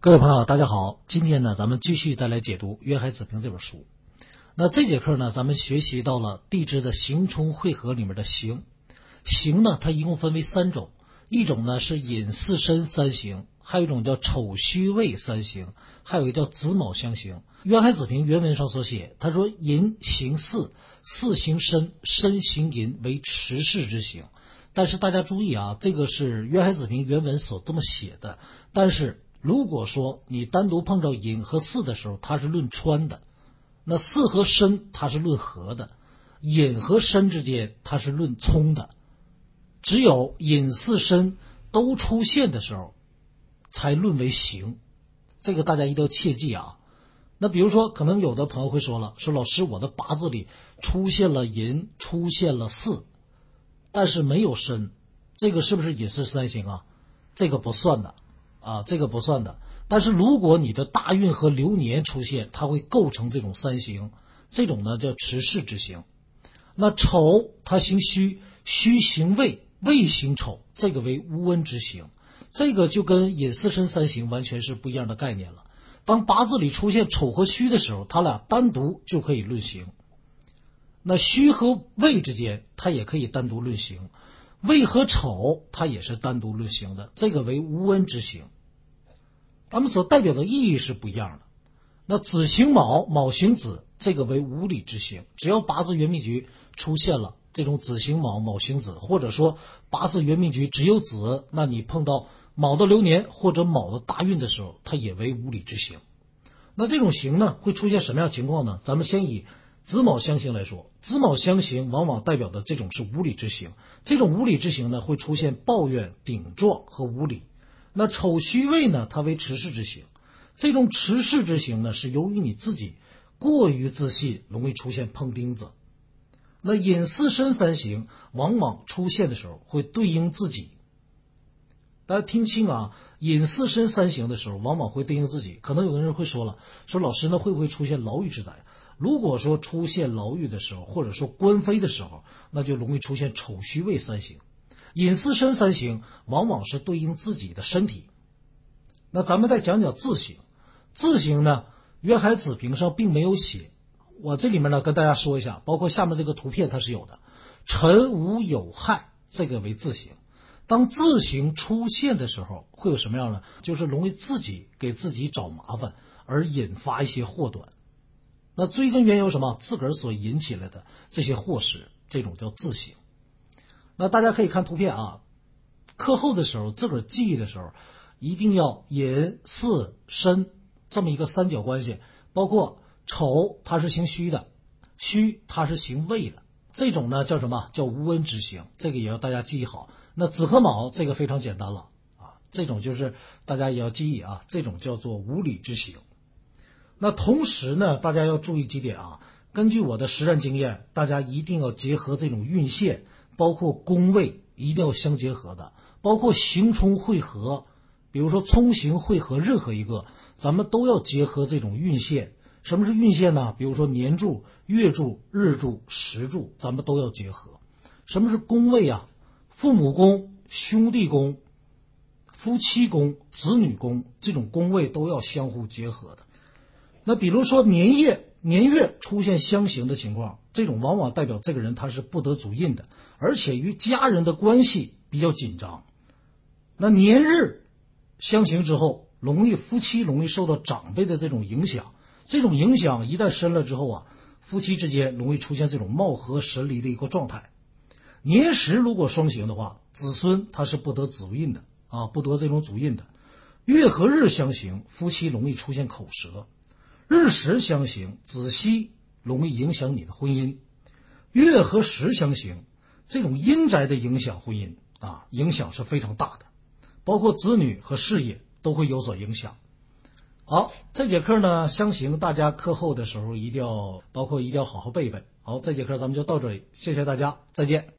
各位朋友大家好，今天呢咱们继续带来解读渊海子平这本书。那这节课呢咱们学习到了地支的刑冲会合里面的刑。刑呢它一共分为3种，一种呢是寅巳申三刑，还有一种叫丑戌未三刑，还有一个叫子卯相刑。渊海子平原文上所写，他说寅行巳，巳行申，申行寅为持世之刑。但是大家注意啊，这个是渊海子平原文所这么写的，但是如果说你单独碰着寅和巳的时候，它是论穿的；那巳和申它是论合的，寅和申之间它是论冲的。只有寅巳申都出现的时候，才论为刑。这个大家一定要切记啊。那比如说，可能有的朋友会说了，说老师，我的八字里出现了寅，出现了巳，但是没有申，这个是不是寅巳三刑啊？这个不算的。这个不算的。但是如果你的大运和流年出现，它会构成这种三刑，这种呢叫持世之刑。那丑它行戌，戌行未，未行丑，这个为乌恩之刑。这个就跟寅巳申三刑完全是不一样的概念了。当八字里出现丑和戌的时候，它俩单独就可以论刑。那戌和未之间它也可以单独论刑，未和丑它也是单独论刑的，这个为无恩之刑。它们所代表的意义是不一样的。那子行卯，卯行子，这个为无理之刑。只要八字原命局出现了这种子行卯，卯行子，或者说八字原命局只有子，那你碰到卯的流年或者卯的大运的时候，它也为无理之刑。那这种刑呢会出现什么样的情况呢？咱们先以子卯相刑来说，子卯相刑往往代表的这种是无理之刑。这种无理之刑呢会出现抱怨、顶撞和无理。那丑戌未呢，它为持世之刑。这种持世之刑呢是由于你自己过于自信，容易出现碰钉子。那寅巳申三刑往往出现的时候会对应自己。大家听清啊，寅巳申三刑的时候往往会对应自己。可能有的人会说了，说老师呢会不会出现牢狱之灾？如果说出现牢狱的时候，或者说官非的时候，那就容易出现丑戌未三刑。寅巳申三刑往往是对应自己的身体。那咱们再讲讲字刑。字刑呢，渊海子平上并没有写，我这里面呢跟大家说一下，包括下面这个图片它是有的。辰午酉亥，这个为字刑。当字刑出现的时候会有什么样呢？就是容易自己给自己找麻烦，而引发一些祸端。那追根源由什么？自个儿所引起来的这些祸事，这种叫字刑。那大家可以看图片啊，课后的时候自个儿记忆的时候，一定要寅巳申这么一个三角关系，包括丑它是行戌的，戌它是行未的，这种呢叫什么？叫无恩之刑，这个也要大家记忆好。那子和卯这个非常简单了这种就是大家也要记忆啊，这种叫做无理之刑。那同时呢，大家要注意几点啊。根据我的实战经验，大家一定要结合这种运线，包括宫位一定要相结合的，包括刑冲会合，比如说冲刑会合任何一个，咱们都要结合这种运线。什么是运线呢？比如说年柱、月柱、日柱、时柱，咱们都要结合。什么是宫位啊？父母宫、兄弟宫、夫妻宫、子女宫，这种宫位都要相互结合的。那比如说年月出现相刑的情况，这种往往代表这个人他是不得主印的，而且与家人的关系比较紧张。那年日相刑之后，夫妻容易受到长辈的这种影响，这种影响一旦深了之后啊，夫妻之间容易出现这种貌合神离的一个状态。年时如果双刑的话，子孙他是不得主印的不得这种主印的。月和日相刑，夫妻容易出现口舌。日时相刑，子息容易影响你的婚姻。月和时相刑，这种阴宅的影响婚姻影响是非常大的，包括子女和事业都会有所影响。好，这节课呢相刑大家课后的时候一定要好好背一背。好，这节课咱们就到这里，谢谢大家，再见。